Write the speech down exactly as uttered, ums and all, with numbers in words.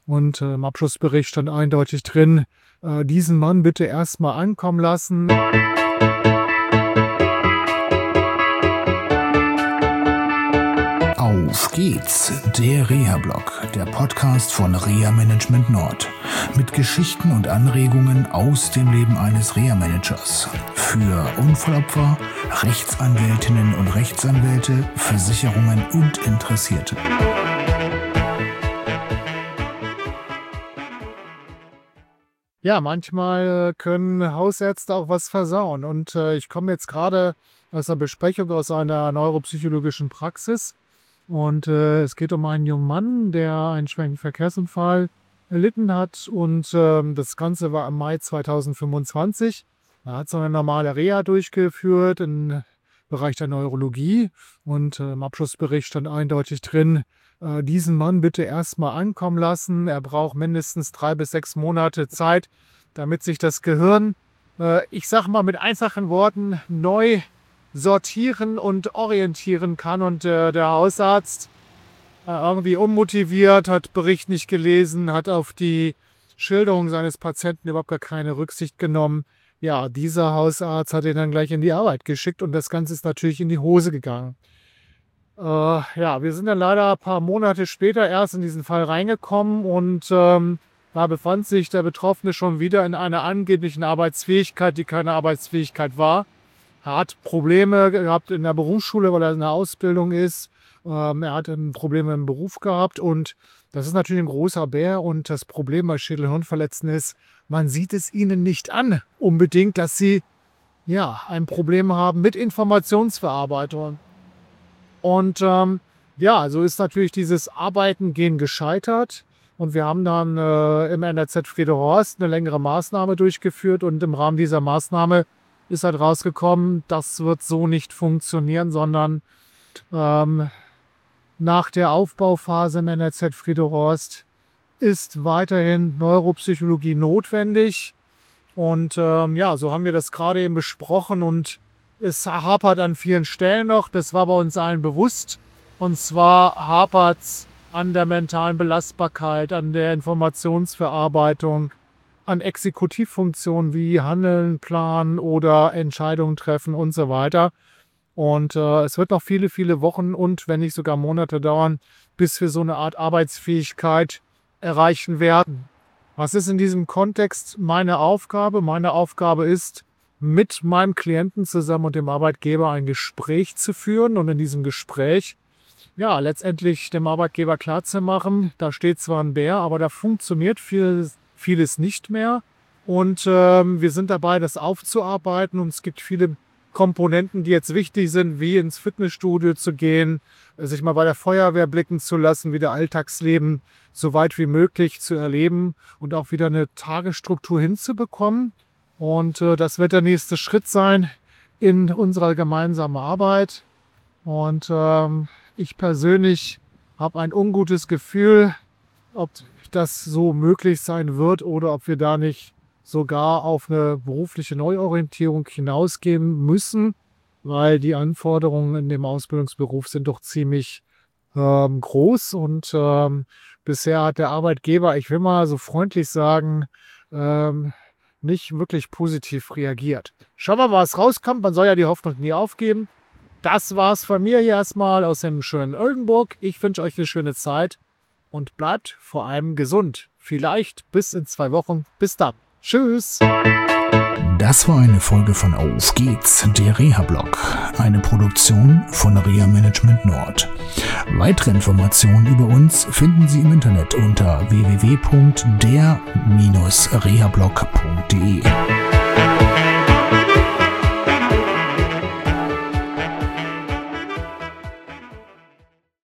Und äh, im Abschlussbericht stand eindeutig drin, äh, diesen Mann bitte erstmal ankommen lassen. Auf geht's, der Reha-Blog, der Podcast von Reha Management Nord. Mit Geschichten und Anregungen aus dem Leben eines Reha-Managers. Für Unfallopfer, Rechtsanwältinnen und Rechtsanwälte, Versicherungen und Interessierte. Ja, manchmal können Hausärzte auch was versauen. Und äh, ich komme jetzt gerade aus einer Besprechung aus einer neuropsychologischen Praxis. Und äh, es geht um einen jungen Mann, der einen schweren Verkehrsunfall erlitten hat. Und äh, das Ganze war im Mai zweitausendfünfundzwanzig. Er hat so eine normale Reha durchgeführt im Bereich der Neurologie. Und äh, im Abschlussbericht stand eindeutig drin, äh, diesen Mann bitte erstmal ankommen lassen. Er braucht mindestens drei bis sechs Monate Zeit, damit sich das Gehirn, äh, ich sag mal mit einfachen Worten, neu sortieren und orientieren kann. Und äh, der Hausarzt äh, irgendwie unmotiviert, hat Bericht nicht gelesen, hat auf die Schilderung seines Patienten überhaupt gar keine Rücksicht genommen. Ja, dieser Hausarzt hat ihn dann gleich in die Arbeit geschickt und das Ganze ist natürlich in die Hose gegangen. Äh, ja, wir sind dann leider ein paar Monate später erst in diesen Fall reingekommen und ähm, da befand sich der Betroffene schon wieder in einer angeblichen Arbeitsfähigkeit, die keine Arbeitsfähigkeit war. Er hat Probleme gehabt in der Berufsschule, weil er in der Ausbildung ist. Ähm, er hat Probleme im Beruf gehabt und das ist natürlich ein großer Bär. Und das Problem bei Schädel-Hirnverletzten ist, man sieht es ihnen nicht an, unbedingt, dass sie ja, ein Problem haben mit Informationsverarbeitung. Und ähm, ja, so ist natürlich dieses Arbeiten-Gehen gescheitert. Und wir haben dann äh, im N R Z Friedehorst eine längere Maßnahme durchgeführt und im Rahmen dieser Maßnahme ist halt rausgekommen, das wird so nicht funktionieren, sondern ähm, nach der Aufbauphase im N R Z Friedehorst ist weiterhin Neuropsychologie notwendig. Und ähm, ja, so haben wir das gerade eben besprochen und es hapert an vielen Stellen noch. Das war bei uns allen bewusst. Und zwar hapert es an der mentalen Belastbarkeit, an der Informationsverarbeitung, an Exekutivfunktionen wie Handeln, Planen oder Entscheidungen treffen und so weiter. Und äh, es wird noch viele, viele Wochen und wenn nicht sogar Monate dauern, bis wir so eine Art Arbeitsfähigkeit erreichen werden. Was ist in diesem Kontext meine Aufgabe? Meine Aufgabe ist, mit meinem Klienten zusammen und dem Arbeitgeber ein Gespräch zu führen und in diesem Gespräch ja letztendlich dem Arbeitgeber klarzumachen, da steht zwar ein Bär, aber da funktioniert viel vieles nicht mehr und ähm, wir sind dabei, das aufzuarbeiten und es gibt viele Komponenten, die jetzt wichtig sind, wie ins Fitnessstudio zu gehen, sich mal bei der Feuerwehr blicken zu lassen, wieder Alltagsleben so weit wie möglich zu erleben und auch wieder eine Tagesstruktur hinzubekommen. Und äh, das wird der nächste Schritt sein in unserer gemeinsamen Arbeit. Und ähm, ich persönlich habe ein ungutes Gefühl, ob das so möglich sein wird oder ob wir da nicht sogar auf eine berufliche Neuorientierung hinausgehen müssen, weil die Anforderungen in dem Ausbildungsberuf sind doch ziemlich ähm, groß und ähm, bisher hat der Arbeitgeber, ich will mal so freundlich sagen, ähm, nicht wirklich positiv reagiert. Schauen wir mal, was rauskommt. Man soll ja die Hoffnung nie aufgeben. Das war's von mir hier erstmal aus dem schönen Oldenburg. Ich wünsche euch eine schöne Zeit. Und bleibt vor allem gesund. Vielleicht bis in zwei Wochen. Bis dann. Tschüss. Das war eine Folge von Auf geht's, der Reha-Blog. Eine Produktion von Reha Management Nord. Weitere Informationen über uns finden Sie im Internet unter w w w punkt der Bindestrich rehablog punkt de.